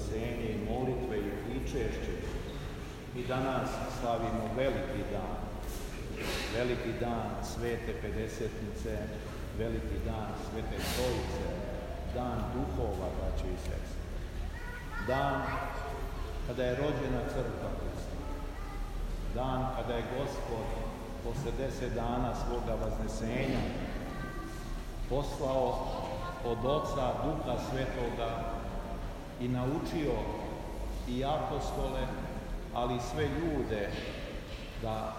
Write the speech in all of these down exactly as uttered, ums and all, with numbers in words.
uzvisenje i molitve i pričešće. Mi danas slavimo veliki dan, veliki dan Svete Pedesetnice, veliki dan Svete Trojice, dan duhova, braće i sestre. Dan kada je rođena crkva Hrista. Dan kada je Gospod posle deset dana svoga vaznesenja poslao od Oca Duha Svetoga i naučio i apostole, ali i sve ljude da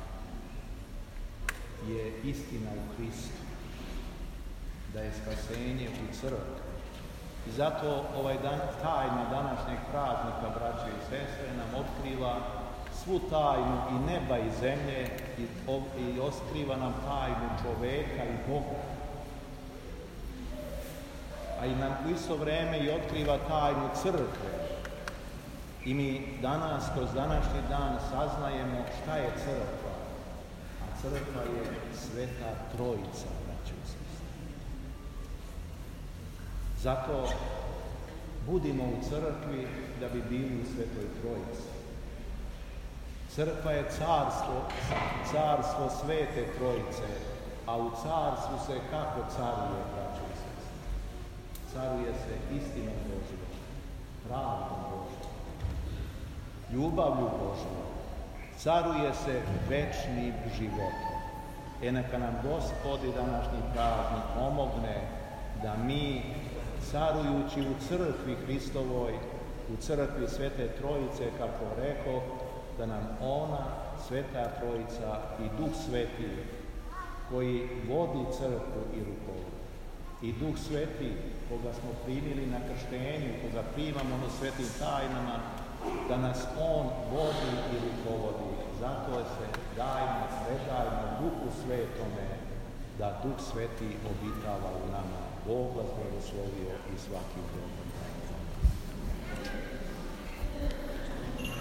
je istina u Hristu, da je spasenje u crkvi. I zato ovaj dan, tajna današnjeg praznika, braće i sestre, nam otkriva svu tajnu i neba i zemlje i, i otkriva nam tajnu čoveka i Boga. A i nam u isto vreme i otkriva tajnu crkve. I mi danas, kroz današnji dan, saznajemo šta je crkva. A crkva je Sveta Trojica, braće i sestre. Zato budimo u crkvi da bi bili u Svetoj Trojici. Crkva je carstvo, carstvo Svete Trojice, a u carstvu se kako caruje, braće i sestre? Caruje se istinom Božjom, pravdom Božjom, ljubavlju Božjom, caruje se večnim životom. E neka nam Gospod i današnji praznik pomogne da mi, carujući u crkvi Hristovoj, u crkvi Svete Trojice, kako rekao, da nam ona, Sveta Trojica i Duh Sveti, koji vodi crkvu i rukovodi, i Duh Sveti, koga smo primili na krštenju, koga primamo na svetim tajnama, da nas On vodi i rukovodi. Zato se dajmo, predajmo Duhu Svetome, da Duh Sveti obitava u nama. Bog vas blagoslovio i svaki dobro.